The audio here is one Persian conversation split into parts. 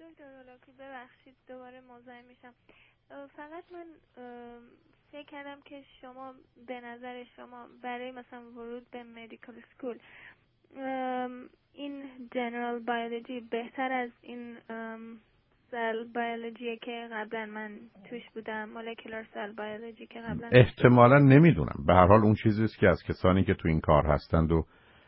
دکتر هولاکویی ببخشید دوباره مزاحم میشم. فقط من فکر کردم که شما به نظر شما برای مثلا ورود به مدیکال سکول این جنرال بیولوژی بهتر از این سل بیولوژی که قبلا من توش بودم، مولکولار سل بیولوژی که قبلا احتمالاً نمیدونم. به هر حال اون چیزی است که از کسانی که تو این کار هستند و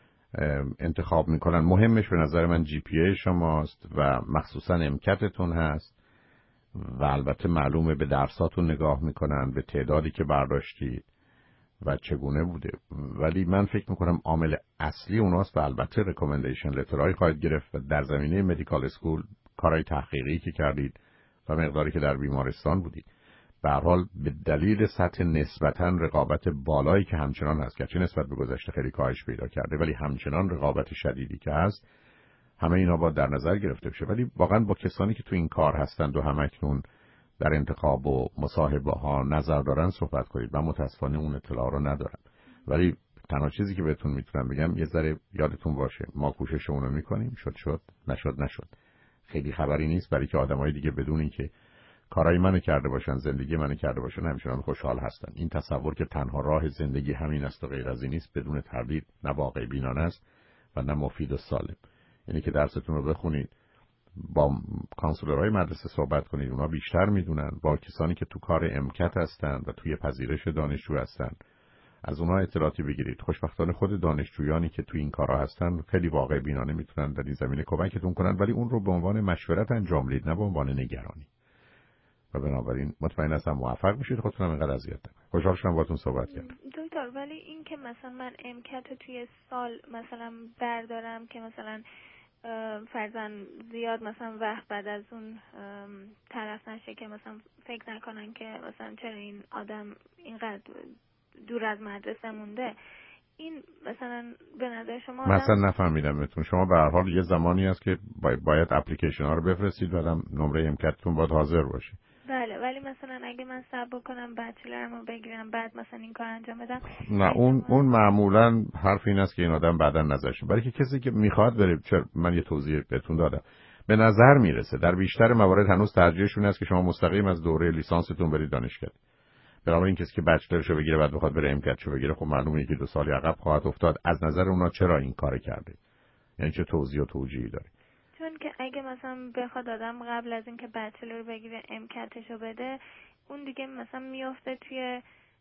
انتخاب میکنن. مهمش به نظر من جی پی ای شماست و مخصوصا امکتتون هست و البته معلومه به درساتون نگاه میکنن، به تعدادی که برداشتید و چگونه بوده. ولی من فکر میکنم عامل اصلی اوناست و البته ریکامندیشن لترهای خواهید گرفت و در زمینه مدیکال اسکول کارهای تحقیقی که کردید و مقداری که در بیمارستان بودید. به هر حال به دلیل سطح نسبتاً رقابت بالایی که همچنان هست، که نسبت به گذشته خیلی کاهش پیدا کرده ولی همچنان رقابت شدیدی که هست، همه اینا باید در نظر گرفته بشه. ولی واقعا با کسانی که تو این کار هستند و همکنون در انتخاب و مصاحبه ها نظر دارن صحبت کنید. من متاسفانه اون اطلاع رو ندارم، ولی تنها چیزی که بهتون میتونم بگم یه ذره یادتون باشه ما کوششمون رو میکنیم، شد نشد. خیلی خبری نیست، برای که آدمای دیگه بدون اینکه کارای منو کرده باشن، زندگی منو کرده باشن، همچنان خوشحال هستن. این تصور که تنها راه زندگی همین است و غیر از این نیست بدون تردید نه واقع بینانه است و نه مفید و سالم. یعنی که درستون رو بخونید، با کانسلرهای مدرسه صحبت کنید، اونا بیشتر میدونن. با کسانی که تو کار امکت هستن و توی پذیرش دانشجو هستن از اونها اطلاعاتی بگیرید. خوشبختانه خود دانشجویانی که تو این کارا هستن خیلی واقع بینانه میتونن در این زمینه کمکتون کنن، ولی اون رو به عنوان مشورت انجام بدید نه به عنوان نگرانی. و بنابراین مطمئن هستم موفق میشید. خودتونم اینقدر اذیت نکنید. خوشحال شدم باهاتون صحبت کردم. دکتر ولی این که مثلا من امکت توی سال مثلا بردارم که مثلا فرضاً زیاد مثلا وقت بعد از اون طرف نشه که مثلا فکر نکنن که مثلا چرا این آدم اینقدر دور از مدرسه مونده، این مثلا به نظر شما مثلا نفهمیدم بهتون. شما به هر حال یه زمانی هست که باید اپلیکیشن ها رو بفرستید، بعدم نمره امکتتون باید حاضر باشه. بله، ولی مثلا اگه من صبر کنم بچلرمو بگیرم بعد مثلا این کار انجام بدم، نه اون معمولا حرف این است که این آدم بعداً نظرشه. برای که کسی که میخواد بره، من یه توضیح بهتون دادم، به نظر میرسه در بیشتر موارد هنوز ترجیحشون است که شما مستقیم از دوره لیسانستون برید دانشگاه. بنابراین کسی که بچلرشو بگیره بعد بخواد بره امکتشو بگیره، خب معلومه که 2 سال عقب خواهد افتاد. از نظر اونا چرا این کار کرده، یعنی چه توضیح و توجیهی داره؟ چون که اگه مثلا بخواد آدم قبل از اینکه بچلر بگیره امکتشو بده، اون دیگه مثلا میفته توی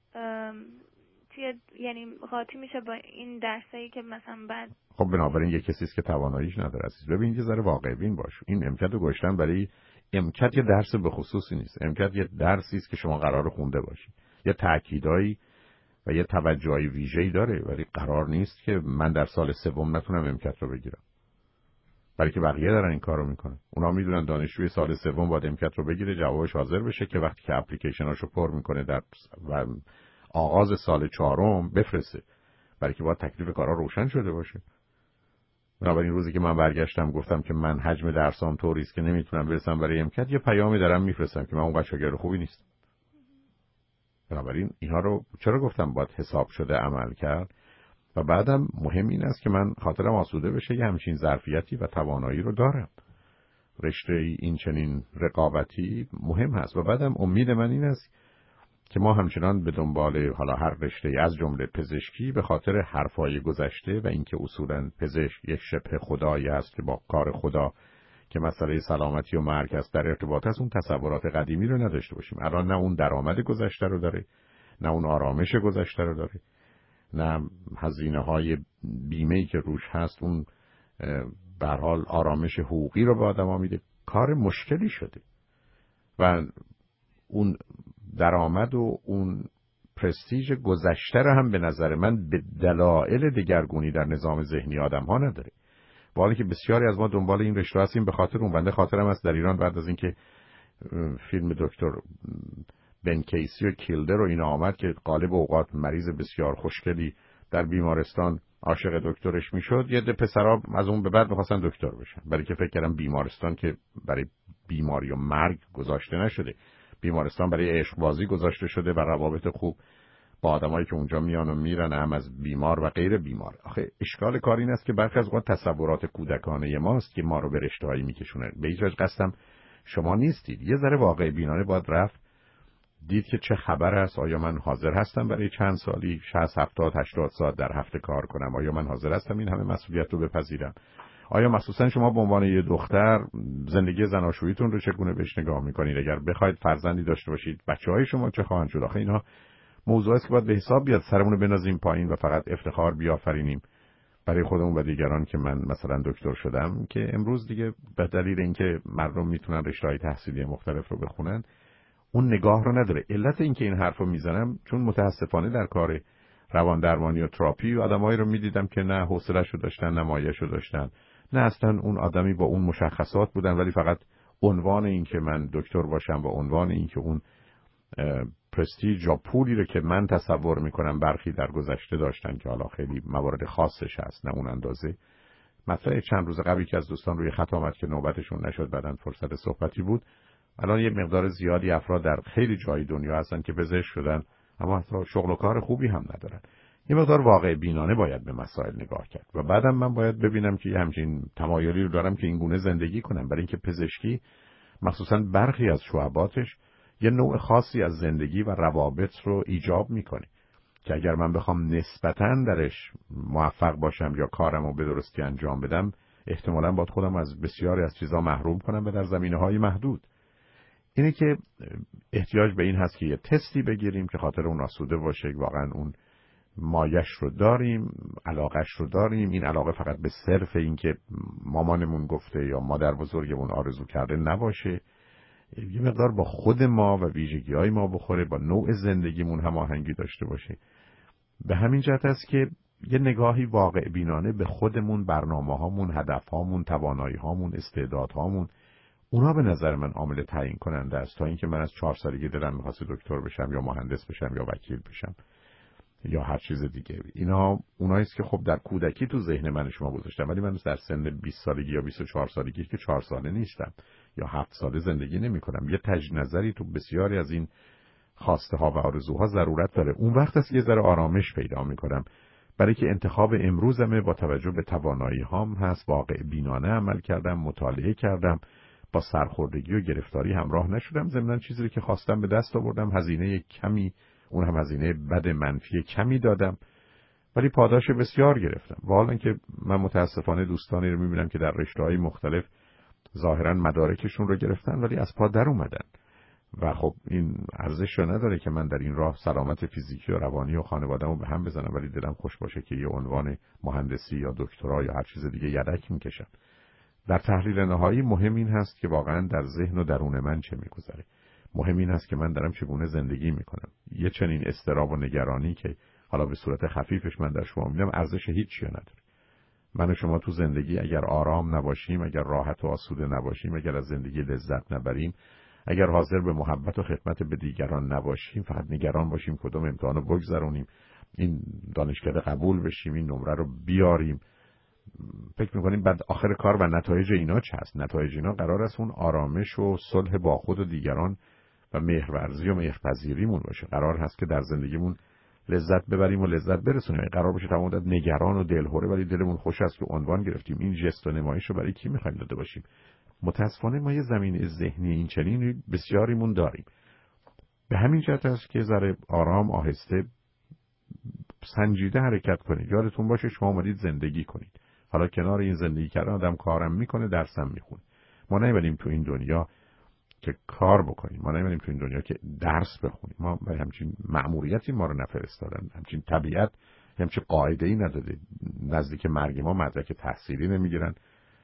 یعنی قاطی میشه با این درسایی که مثلا بعد. خب بنابراین یه کسی است که تواناییش نداره. عزیز ببین یه ذره واقع بین باش. این امکتو گذاشتن برای امکت یه درس به خصوصی نیست. امکت یه درسی است که شما قراره خونده باشید. یه تأکیدایی و یه توجهی ویژه‌ای داره، ولی قرار نیست که من در سال سوم نتونم امکت رو بگیرم. برای که بقیه دارن این کارو میکنن. اونا میدونن دانشجوی سال سوم باید امکت رو بگیره، جوابش حاضر بشه که وقتی که اپلیکیشناشو پر میکنه در و آغاز سال 4 بفرسته. برای که باید تکلیف کارا روشن شده باشه. بنابراین روزی که من برگشتم گفتم که من حجم درسام طوری است که نمیتونم برسم برای امکت، یه پیامی دارم میفرستم که من اونقدر شاگرد خوبی نیستم. بنابراین اینها رو چرا گفتم باید حساب شده عمل کرد. و بعدم مهم این است که من خاطرم آسوده بشه یه همچین ظرفیتی و توانایی رو دارم. رشته این چنین رقابتی مهم هست. و بعدم امید من این است که ما همچنان به دنبال حالا هر رشته از جمله پزشکی به خاطر حرفای گذشته و اینکه اصولاً پزشک یک شبه خدایی است که با کار خدا که مسئله سلامتی و مرگ است در ارتباط است، اون تصورات قدیمی رو نداشته باشیم. الان نه اون درآمد گذشته رو داره، نه اون آرامش گذشته رو داره، نه هزینه‌های بیمه‌ای که روش هست اون به هر حال آرامش حقوقی رو به آدم‌ها میده. کار مشکلی شده و اون درآمد و اون پرستیژ گذشته رو هم به نظر من به دلایل دگرگونی در نظام ذهنی آدم‌ها نداره. با حالی که بسیاری از ما دنبال این رشته هستیم به خاطر اون. بنده خاطرم است در ایران بعد از اینکه فیلم دکتر بن کیسی و کیلدر رو این آمد که غالب اوقات مریض بسیار خوشگلی در بیمارستان عاشق دکترش میشد، یه ده پسرا از اون به بعد می‌خواستن دکتر بشن، برای که فکر کردم بیمارستان که برای بیماری و مرگ گذاشته نشده، بیمارستان برای عشق بازی گذاشته شده و روابط خوب با آدمایی که اونجا میان و میرن، هم از بیمار و غیر بیمار. آخه اشکال کار این است که برخی از اوقات تصورات کودکانه ماست که ما رو به رشته‌هایی میکشونه. به هیچ وجه قصدم شما نیستید. یه ذره واقع بینانه باید رفت دید که چه خبر است. آیا من حاضر هستم برای چند سالی 60 70 80 ساعت در هفته کار کنم؟ آیا من حاضر هستم این همه مسئولیت رو بپذیرم؟ آیا مخصوصا شما به عنوان یه دختر زندگی زناشوییتون رو چگونه بهش نگاه میکنید؟ اگر بخواید فرزندی داشته باشید، بچه‌های شما چه خواهند شد؟ آخه اینها موضوعی است که باید به حساب بیاد. سرمون رو بنازیم پایین و فقط افتخار بیافرینیم برای خودمون و دیگران که من مثلا دکتر شدم، که امروز دیگه به دلیل اینکه مردم میتونن رشته‌های تحصیلی مختلف رو بخونن اون نگاه رو نداره. علت اینکه این حرفو میزنم چون متاسفانه در کار روان درمانی و تراپی آدمایی رو میدیدم که نه حوصله‌شو داشتن، نه مایه‌شو داشتن، نه اصلا اون آدمی با اون مشخصات بودن، ولی فقط عنوان این که من دکتر باشم و عنوان این که اون پرستیژ یا پولی رو که من تصور میکنم برخی در گذشته داشتن که حالا خیلی موارد خاصش هست، نه اون اندازه. مثلا چند روز قبل که از دوستان روی خط آمد که نوبتشون نشد، بعدن فرصت صحبتی بود. الان یه مقدار زیادی افراد در خیلی جای دنیا هستن که پزشک شدن اما حتی شغل و کار خوبی هم ندارن. یه مقدار واقع بینانه باید به مسائل نگاه کرد و بعدم من باید ببینم که همچین تمایلی رو دارم که این گونه زندگی کنم، برای اینکه پزشکی مخصوصا برخی از شعباتش یه نوع خاصی از زندگی و روابط رو ایجاب میکنه که اگر من بخوام نسبتاً درش موفق باشم یا کارم رو به درستی انجام بدم، احتمالاً باید خودم از بسیاری از چیزا محروم کنم و در زمینه‌های محدود. اینه که احتیاج به این هست که یه تستی بگیریم که خاطر اون آسوده باشه، واقعا اون مایش رو داریم، علاقش رو داریم. این علاقه فقط به صرف این که مامانمون گفته یا مادر بزرگمون آرزو کرده نباشه، یه مقدار با خود ما و ویژگی‌های ما بخوره، با نوع زندگیمون هماهنگی داشته باشه. به همین جهت است که یه نگاهی واقع بینانه به خودمون، برنامه‌هامون، هدف‌هامون، توانایی‌هامون، استعدادهامون، اونا به نظر من عامل تعیین کننده است تا اینکه من از 4 سالگی دلم می‌خواست دکتر بشم یا مهندس بشم یا وکیل بشم یا هر چیز دیگه. اینا اوناییست که خب در کودکی تو ذهن من شما گذاشتم، ولی من در سن 20 سالگی یا 24 سالگی که 4 ساله نیستم یا 7 ساله زندگی نمی‌کنم. یه نظری تو بسیاری از این خواسته ها و آرزوها ضرورت داره. اون وقت است یه ذره آرامش پیدا می‌کنم، برای که انتخاب امروزمه با توجه به توانایی هام هست، واقع بینانه عمل کردم، مطالعه کردم، با سرخوردگی و گرفتاری همراه نشدم، ضمن چیزی که خواستم به دست آوردم، هزینه کمی، اون هم هزینه بد منفی کمی دادم، ولی پاداش بسیار گرفتم. و حالا که من متاسفانه دوستانی رو میبینم که در رشته‌های مختلف ظاهرا مدارکشون رو گرفتن ولی از پا در اومدن و خب این ارزش رو نداره که من در این راه سلامت فیزیکی و روانی و خانواده‌مو به هم بزنم ولی دلم خوش باشه که یه عنوان مهندسی یا دکترا یا هر چیز دیگه یدک میکشم. در تحلیل نهایی مهم این هست که واقعا در ذهن و درون من چه میگذره. مهم این هست که من دارم چگونه زندگی میکنم. یه چنین اضطراب و نگرانی که حالا به صورت خفیفش من در شما میدم ارزش هیچی نداره. من و شما تو زندگی اگر آرام نباشیم، اگر راحت و آسوده نباشیم، اگر از زندگی لذت نبریم، اگر حاضر به محبت و خدمت به دیگران نباشیم، فقط نگران باشیم کدوم امتحانو بگذرونیم، این دانشکده قبول بشیم، این نمره رو بیاریم، فکر میکنیم بعد آخر کار و نتایج اینا چه هست؟ نتایج اینا قرار است اون آرامش و صلح با خود و دیگران و مهرورزی و مهرپذیریمون باشه. قرار هست که در زندگیمون لذت ببریم و لذت برسونیم. قرار باشه تمام مدت نگران و دلهوره ولی دلمون خوش است که عنوان گرفتیم. این ژست و نمایش رو برای کی میخوایم داده باشیم؟ متاسفانه ما یه زمینه ذهنی این چنین بسیاریمون داریم. به همین جهت است که ذره آرام، آهسته، سنجیده حرکت کنید. یادتون باشه شما اومدید زندگی کنید. حالا کنار این زندگی کردن آدم کارم میکنه، درسم میخونه. ما نمی‌بینیم تو این دنیا که کار بکنیم، ما نمی‌بینیم تو این دنیا که درس بخونیم. ما برای همچین مأموریتی ما رو نفرستادن، همچین طبیعت همچین قاعده‌ای نداده. نزدیک مرگ ما مدرک تحصیلی نمیگیرن،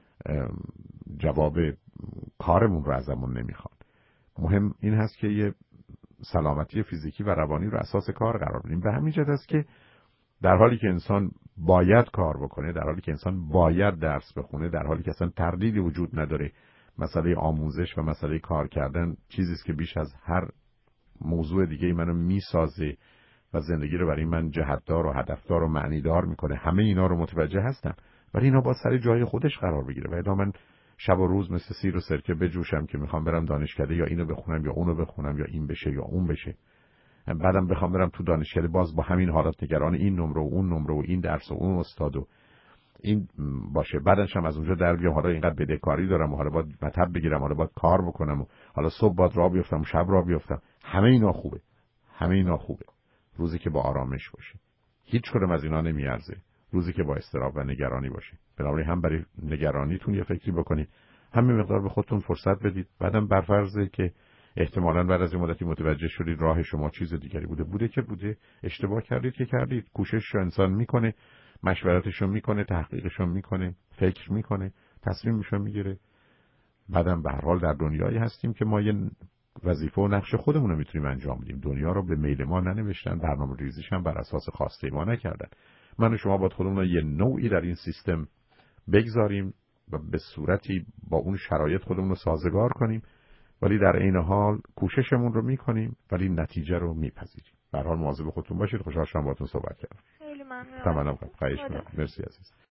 جواب کارمون رو ازمون نمیخوان. مهم این هست که یه سلامتی فیزیکی و روانی رو اساس کار قرار بدیم. به همین جهت است که در حالی که انسان باید کار بکنه، در حالی که انسان باید درس بخونه، در حالی که اصلا تردیدی وجود نداره مسئله آموزش و مسئله کار کردن چیزی است که بیش از هر موضوع دیگه منو میسازه و زندگی رو برای من جهتدار و هدفدار و معنیدار میکنه. همه اینا رو متوجه هستم ولی اینا با سر جای خودش قرار بگیره و ادا من شب و روز مثل سیر و سرکه بجوشم که میخوام برم دانشکده یا اینو بخونم یا اونو بخونم یا این بشه یا اون بشه. بعدم بخوام برم تو دانشکده باز با همین حالت نگران این نمره و اون نمره و این درس و اون استاد و این باشه، بعدش هم از اونجا در بیام حالا اینقدر بدهکاری دارم و حالا باید مطب بگیرم، حالا باید کار بکنم و حالا صبح باید راه بیفتم و شب راه بیفتم. همه اینا خوبه، همه اینا خوبه روزی که با آرامش باشه. هیچ کدوم از اینا نمیارزه روزی که با اضطراب و نگرانی باشه. بنابراین هم برای نگرانیتون یه فکری بکنید، همین مقدار به خودتون فرصت بدید. بعدم بر فرضه که احتمالاً بعد از این مدتی متوجه شدید راه شما چیز دیگری بوده که بوده، اشتباه کردید که کردید. کوشش انسان میکنه، مشورتشو میکنه، تحقیقشو میکنه، فکر میکنه، تصمیمشو میگیره. بعدم به هر حال در دنیایی هستیم که ما یه وظیفه و نقش خودمون رو میتونیم انجام بدیم. دنیا رو به میل ما ننوشتن، برنامه ریزیش هم بر اساس خواسته ما نکردن. من و شما باید خودمون رو یه نوعی در این سیستم بگذاریم و به صورتی با اون شرایط خودمون رو سازگار کنیم، ولی در عین حال کوششمون رو میکنیم ولی نتیجه رو میپذیریم. به هر حال مواظب خودتون باشید. خوشحال شدم باهاتون صحبت کردم. خیلی ممنونم. تمام. خواهش می‌کنم. مرسی عزیز.